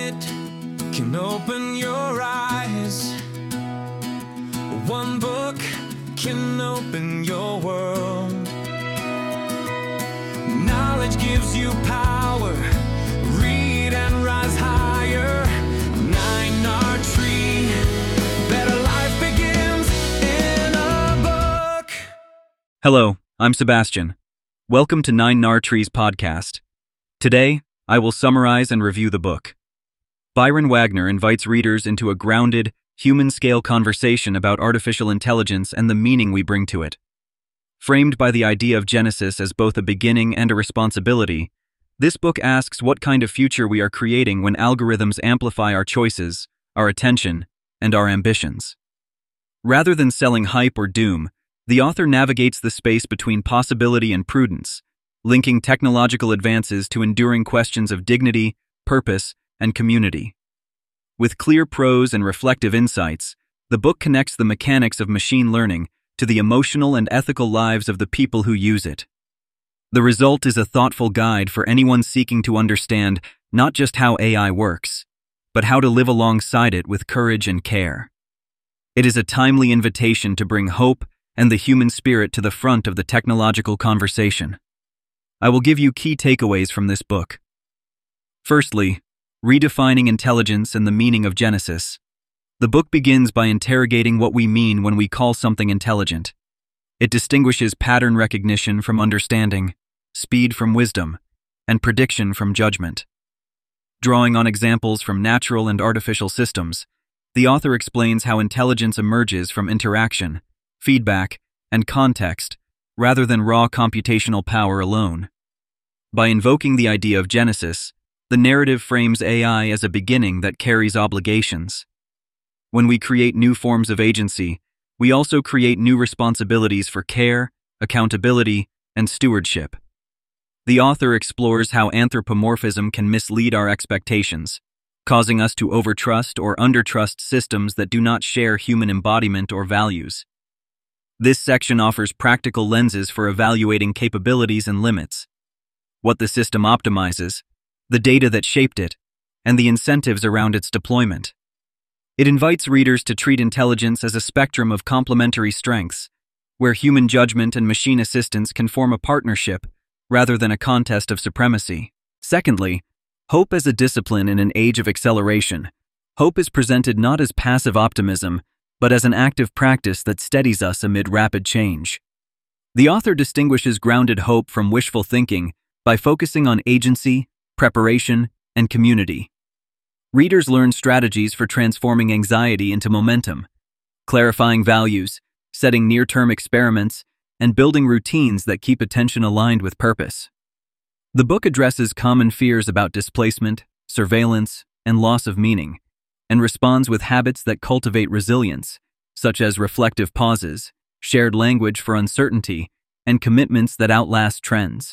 minute can open your eyes. One book can open your world. Knowledge gives you power. Read and rise higher. 9R Tree. Better life begins in a book. Hello, I'm Sebastian. Welcome to 9R Tree's podcast. Today, I will summarize and review the book. Byron Wagner invites readers into a grounded, human-scale conversation about artificial intelligence and the meaning we bring to it. Framed by the idea of Genesis as both a beginning and a responsibility, this book asks what kind of future we are creating when algorithms amplify our choices, our attention, and our ambitions. Rather than selling hype or doom, the author navigates the space between possibility and prudence, linking technological advances to enduring questions of dignity, purpose, and community. With clear prose and reflective insights, the book connects the mechanics of machine learning to the emotional and ethical lives of the people who use it. The result is a thoughtful guide for anyone seeking to understand not just how AI works, but how to live alongside it with courage and care. It is a timely invitation to bring hope and the human spirit to the front of the technological conversation. I will give you key takeaways from this book. Firstly, redefining intelligence and the meaning of Genesis. The book begins by interrogating what we mean when we call something intelligent. It distinguishes pattern recognition from understanding, speed from wisdom, and prediction from judgment. Drawing on examples from natural and artificial systems, the author explains how intelligence emerges from interaction, feedback, and context, rather than raw computational power alone. By invoking the idea of Genesis, the narrative frames AI as a beginning that carries obligations. When we create new forms of agency, we also create new responsibilities for care, accountability, and stewardship. The author explores how anthropomorphism can mislead our expectations, causing us to overtrust or undertrust systems that do not share human embodiment or values. This section offers practical lenses for evaluating capabilities and limits, what the system optimizes, the data that shaped it, and the incentives around its deployment. It invites readers to treat intelligence as a spectrum of complementary strengths, where human judgment and machine assistance can form a partnership rather than a contest of supremacy. Secondly, hope as a discipline in an age of acceleration. Hope is presented not as passive optimism, but as an active practice that steadies us amid rapid change. The author distinguishes grounded hope from wishful thinking by focusing on agency, preparation, and community. Readers learn strategies for transforming anxiety into momentum, clarifying values, setting near-term experiments, and building routines that keep attention aligned with purpose. The book addresses common fears about displacement, surveillance, and loss of meaning, and responds with habits that cultivate resilience, such as reflective pauses, shared language for uncertainty, and commitments that outlast trends.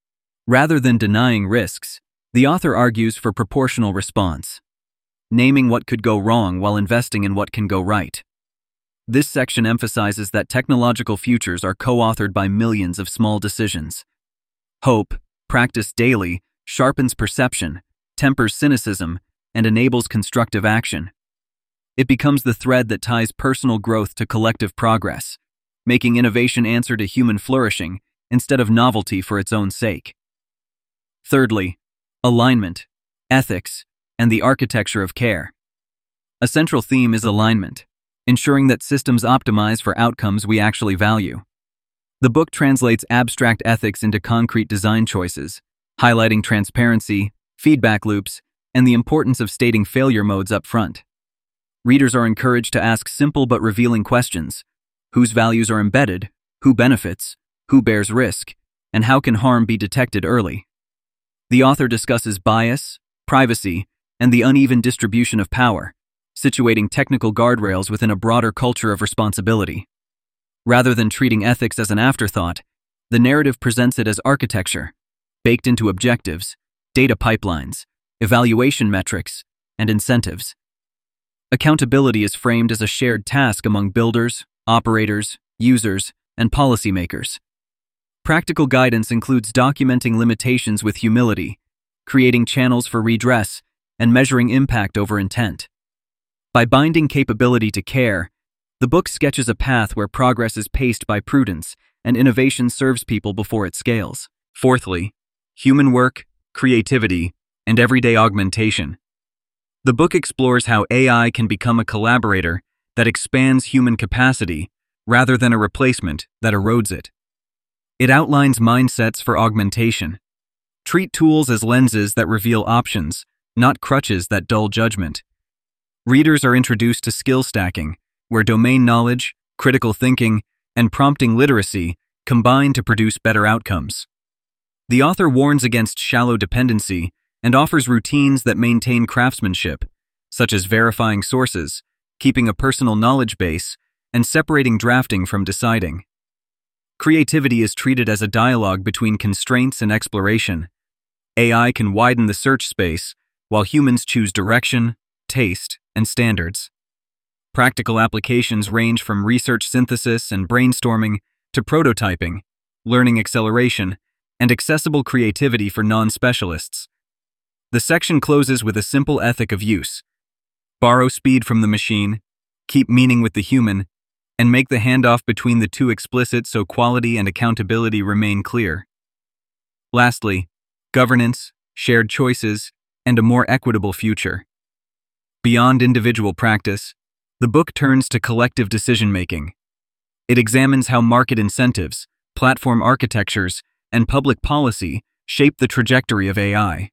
Rather than denying risks, the author argues for proportional response, naming what could go wrong while investing in what can go right. This section emphasizes that technological futures are co-authored by millions of small decisions. Hope, practiced daily, sharpens perception, tempers cynicism, and enables constructive action. It becomes the thread that ties personal growth to collective progress, making innovation answer to human flourishing instead of novelty for its own sake. Thirdly, alignment, ethics, and the architecture of care. A central theme is alignment, ensuring that systems optimize for outcomes we actually value. The book translates abstract ethics into concrete design choices, highlighting transparency, feedback loops, and the importance of stating failure modes up front. Readers are encouraged to ask simple but revealing questions: whose values are embedded, who benefits, who bears risk, and how can harm be detected early? The author discusses bias, privacy, and the uneven distribution of power, situating technical guardrails within a broader culture of responsibility. Rather than treating ethics as an afterthought, the narrative presents it as architecture, baked into objectives, data pipelines, evaluation metrics, and incentives. Accountability is framed as a shared task among builders, operators, users, and policymakers. Practical guidance includes documenting limitations with humility, creating channels for redress, and measuring impact over intent. By binding capability to care, the book sketches a path where progress is paced by prudence and innovation serves people before it scales. Fourthly, human work, creativity, and everyday augmentation. The book explores how AI can become a collaborator that expands human capacity rather than a replacement that erodes it. It outlines mindsets for augmentation. Treat tools as lenses that reveal options, not crutches that dull judgment. Readers are introduced to skill stacking, where domain knowledge, critical thinking, and prompting literacy combine to produce better outcomes. The author warns against shallow dependency and offers routines that maintain craftsmanship, such as verifying sources, keeping a personal knowledge base, and separating drafting from deciding. Creativity is treated as a dialogue between constraints and exploration. AI can widen the search space, while humans choose direction, taste, and standards. Practical applications range from research synthesis and brainstorming to prototyping, learning acceleration, and accessible creativity for non-specialists. The section closes with a simple ethic of use. Borrow speed from the machine, keep meaning with the human, and make the handoff between the two explicit so quality and accountability remain clear. Lastly, governance, shared choices, and a more equitable future. Beyond individual practice, the book turns to collective decision-making. It examines how market incentives, platform architectures, and public policy shape the trajectory of AI.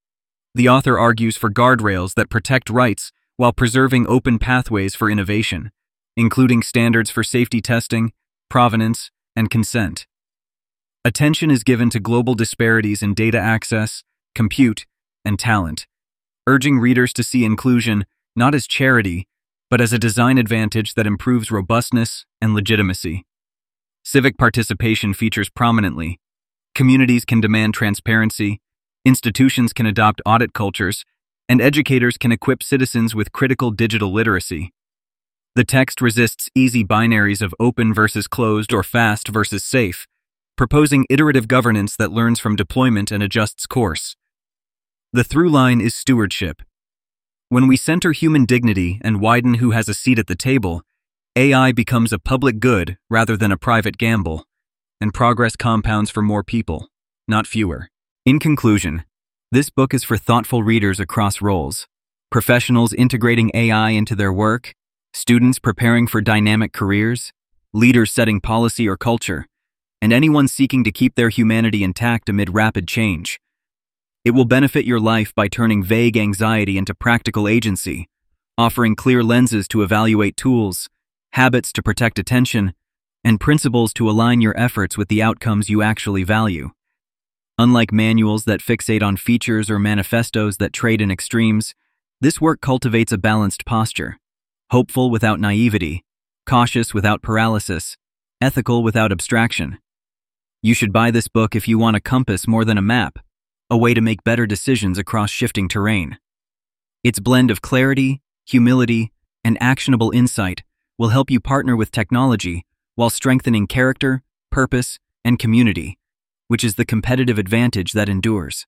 The author argues for guardrails that protect rights while preserving open pathways for innovation, including standards for safety testing, provenance, and consent. Attention is given to global disparities in data access, compute, and talent, urging readers to see inclusion not as charity, but as a design advantage that improves robustness and legitimacy. Civic participation features prominently. Communities can demand transparency, institutions can adopt audit cultures, and educators can equip citizens with critical digital literacy. The text resists easy binaries of open versus closed or fast versus safe, proposing iterative governance that learns from deployment and adjusts course. The through line is stewardship. When we center human dignity and widen who has a seat at the table, AI becomes a public good rather than a private gamble, and progress compounds for more people, not fewer. In conclusion, this book is for thoughtful readers across roles, professionals integrating AI into their work, students preparing for dynamic careers, leaders setting policy or culture, and anyone seeking to keep their humanity intact amid rapid change. It will benefit your life by turning vague anxiety into practical agency, offering clear lenses to evaluate tools, habits to protect attention, and principles to align your efforts with the outcomes you actually value. Unlike manuals that fixate on features or manifestos that trade in extremes, this work cultivates a balanced posture, hopeful without naivety, cautious without paralysis, ethical without abstraction. You should buy this book if you want a compass more than a map, a way to make better decisions across shifting terrain. Its blend of clarity, humility, and actionable insight will help you partner with technology while strengthening character, purpose, and community, which is the competitive advantage that endures.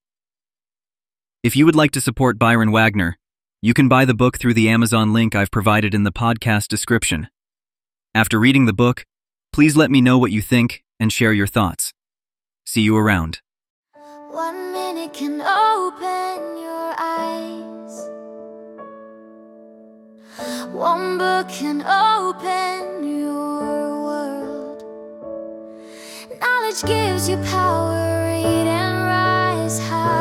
If you would like to support Byron Wagner, you can buy the book through the Amazon link I've provided in the podcast description. After reading the book, please let me know what you think and share your thoughts. See you around. 1 minute can open your eyes. 1 book can open your world. Knowledge gives you power, read and rise high.